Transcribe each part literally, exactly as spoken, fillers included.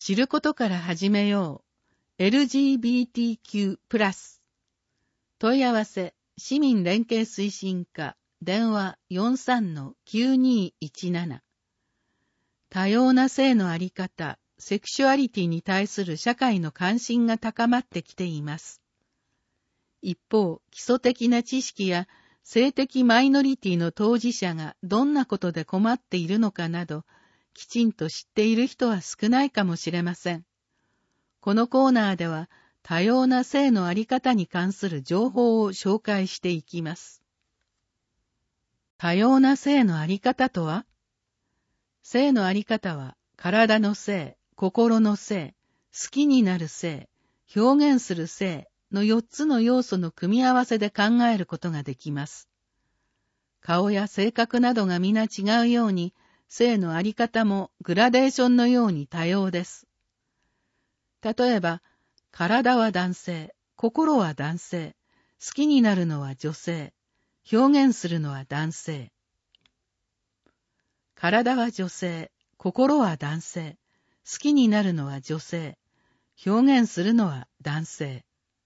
知ることから始めよう。エルジービーティーキュー プラス。問い合わせ、市民連携推進課、電話 よんさんのきゅうにいちなな。多様な性のあり方、セクシュアリティに対する社会の関心が高まってきています。一方、基礎的な知識や性的マイノリティの当事者がどんなことで困っているのかなど、きちんと知っている人は少ないかもしれません。このコーナーでは、多様な性のあり方に関する情報を紹介していきます。多様な性のあり方とは？性のあり方は、体の性、心の性、好きになる性、表現する性のよっつの要素の組み合わせで考えることができます。顔や性格などが皆違うように、性のあり方もグラデーションのように多様です。例えば、体は男性、心は男性、好きになるのは女性、表現するのは男性。体は女性、心は男性、好きになるのは女性、表現するのは男性。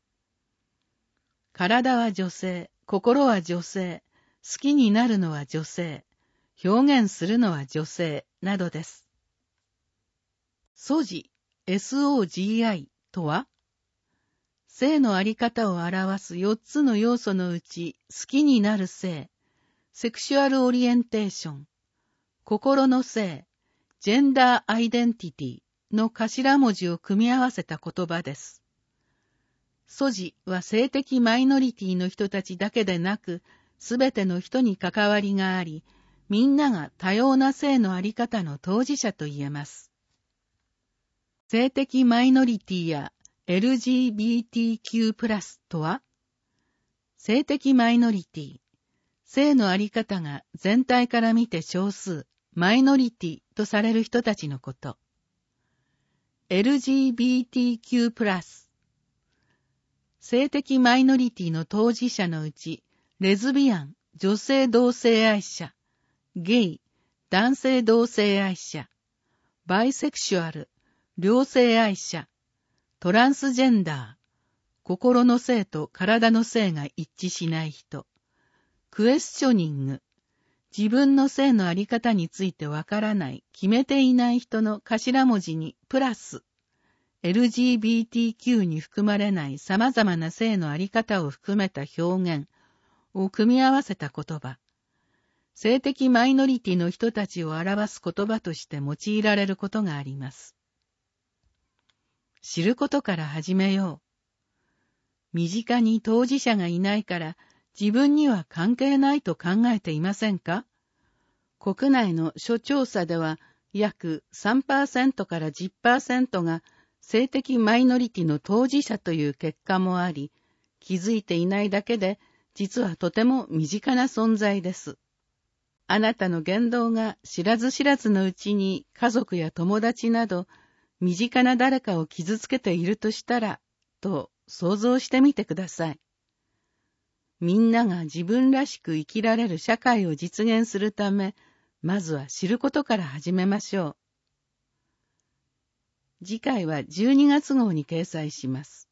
体は女性、心は女性、好きになるのは女性、表現するのは女性などです。ソジ、エスオージーアイ とは、性のあり方を表すよっつの要素のうち、好きになる性、セクシュアルオリエンテーション、心の性、ジェンダーアイデンティティの頭文字を組み合わせた言葉です。ソジは性的マイノリティの人たちだけでなく、すべての人に関わりがあり、みんなが多様な性のあり方の当事者と言えます。性的マイノリティや エルジービーティーキュー プラスとは、性的マイノリティ、性のあり方が全体から見て少数、マイノリティとされる人たちのこと。エルジービーティーキュー プラス、性的マイノリティの当事者のうち、レズビアン、女性同性愛者、ゲイ、男性同性愛者、バイセクシュアル、両性愛者、トランスジェンダー、心の性と体の性が一致しない人、クエスチョニング、自分の性のあり方についてわからない、決めていない人の頭文字にプラス、エルジービーティーキュー に含まれない様々な性のあり方を含めた表現を組み合わせた言葉、性的マイノリティの人たちを表す言葉として用いられることがあります。知ることから始めよう。身近に当事者がいないから自分には関係ないと考えていませんか？国内の諸調査では約 さんパーセント から じゅっパーセント が性的マイノリティの当事者という結果もあり、気づいていないだけで実はとても身近な存在です。あなたの言動が知らず知らずのうちに家族や友達など身近な誰かを傷つけているとしたら、と想像してみてください。みんなが自分らしく生きられる社会を実現するため、まずは知ることから始めましょう。次回はじゅうにがつ号に掲載します。